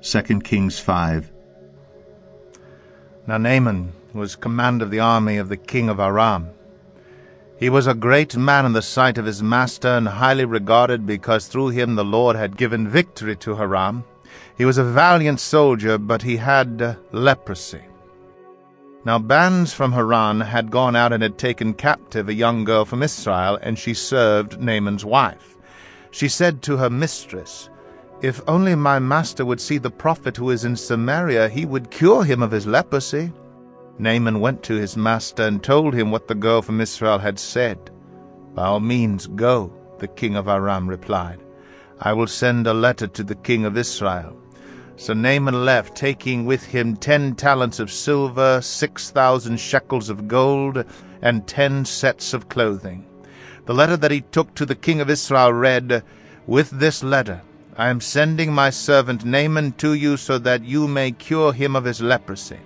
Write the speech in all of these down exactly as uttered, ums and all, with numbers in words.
Second Kings five. Now Naaman was commander of the army of the king of Aram. He was a great man in the sight of his master, and highly regarded, because through him the Lord had given victory to Aram. He was a valiant soldier, but he had uh, leprosy. Now bands from Haran had gone out and had taken captive a young girl from Israel, and she served Naaman's wife. She said to her mistress, "If only my master would see the prophet who is in Samaria, he would cure him of his leprosy." Naaman went to his master and told him what the girl from Israel had said. "By all means go," the king of Aram replied. "I will send a letter to the king of Israel." So Naaman left, taking with him ten talents of silver, six thousand shekels of gold, and ten sets of clothing. The letter that he took to the king of Israel read, "With this letter I am sending my servant Naaman to you, so that you may cure him of his leprosy."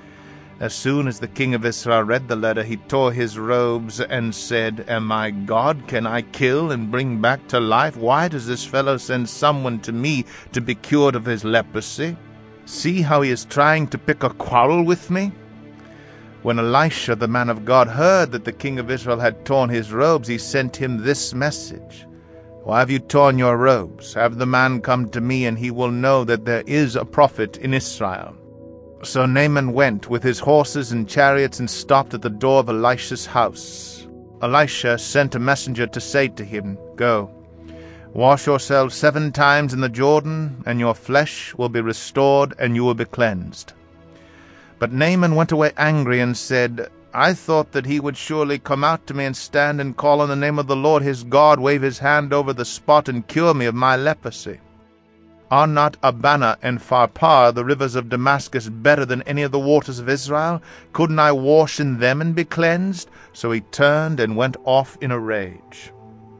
As soon as the king of Israel read the letter, he tore his robes and said, "Am I God? Can I kill and bring back to life? Why does this fellow send someone to me to be cured of his leprosy? See how he is trying to pick a quarrel with me." When Elisha, the man of God, heard that the king of Israel had torn his robes, he sent him this message: "Why have you torn your robes? Have the man come to me, and he will know that there is a prophet in Israel." So Naaman went with his horses and chariots and stopped at the door of Elisha's house. Elisha sent a messenger to say to him, "Go, wash yourselves seven times in the Jordan, and your flesh will be restored, and you will be cleansed." But Naaman went away angry and said, "I thought that he would surely come out to me and stand and call on the name of the Lord his God, wave his hand over the spot, and cure me of my leprosy. Are not Abana and Pharpar, the rivers of Damascus, better than any of the waters of Israel? Couldn't I wash in them and be cleansed?" So he turned and went off in a rage.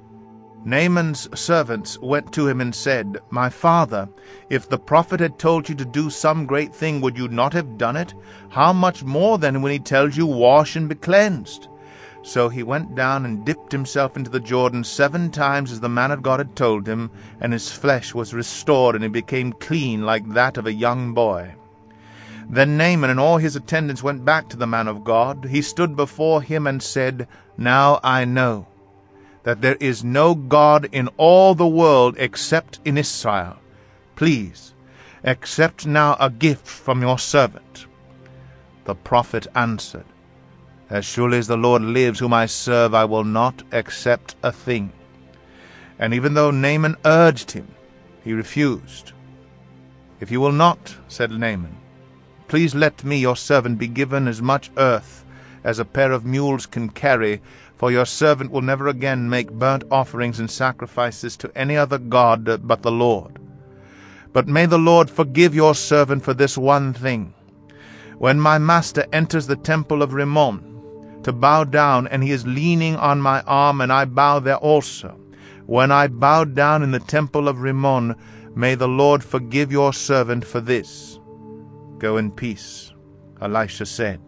Naaman's servants went to him and said, "My father, if the prophet had told you to do some great thing, would you not have done it? How much more then when he tells you, 'Wash and be cleansed'?" So he went down and dipped himself into the Jordan seven times as the man of God had told him, and his flesh was restored, and he became clean like that of a young boy. Then Naaman and all his attendants went back to the man of God. He stood before him and said, "Now I know that there is no God in all the world except in Israel. Please, accept now a gift from your servant." The prophet answered, "As surely as the Lord lives, whom I serve, I will not accept a thing." And even though Naaman urged him, he refused. "If you will not," said Naaman, "please let me, your servant, be given as much earth as a pair of mules can carry, for your servant will never again make burnt offerings and sacrifices to any other god but the Lord. But may the Lord forgive your servant for this one thing. When my master enters the temple of Rimmon to bow down, and he is leaning on my arm, and I bow there also, when I bow down in the temple of Rimmon, may the Lord forgive your servant for this." "Go in peace," Elisha said.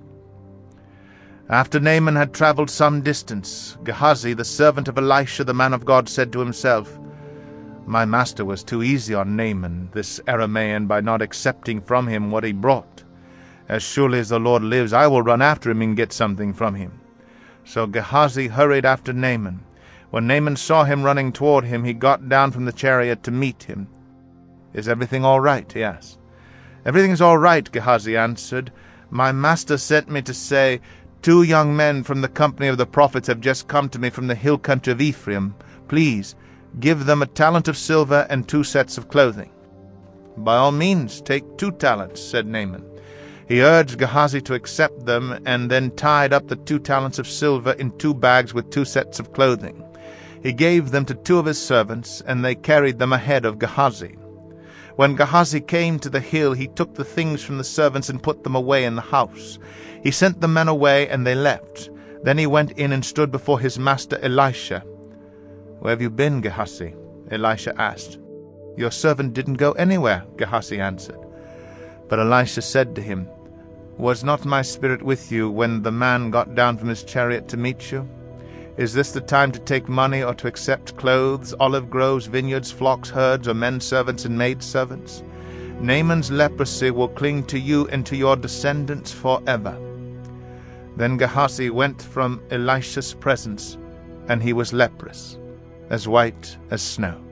After Naaman had traveled some distance, Gehazi, the servant of Elisha the man of God, said to himself, "My master was too easy on Naaman, this Aramaean, by not accepting from him what he brought. As surely as the Lord lives, I will run after him and get something from him." So Gehazi hurried after Naaman. When Naaman saw him running toward him, he got down from the chariot to meet him. "Is everything all right?" he asked. "Everything is all right," Gehazi answered. "My master sent me to say, 'Two young men from the company of the prophets have just come to me from the hill country of Ephraim. Please give them a talent of silver and two sets of clothing.'" "By all means, take two talents," said Naaman. He urged Gehazi to accept them, and then tied up the two talents of silver in two bags with two sets of clothing. He gave them to two of his servants, and they carried them ahead of Gehazi. When Gehazi came to the hill, he took the things from the servants and put them away in the house. He sent the men away, and they left. Then he went in and stood before his master Elisha. "Where have you been, Gehazi?" Elisha asked. "Your servant didn't go anywhere," Gehazi answered. But Elisha said to him, "Was not my spirit with you when the man got down from his chariot to meet you? Is this the time to take money or to accept clothes, olive groves, vineyards, flocks, herds, or men servants and maid servants? Naaman's leprosy will cling to you and to your descendants forever." Then Gehazi went from Elisha's presence, and he was leprous, as white as snow.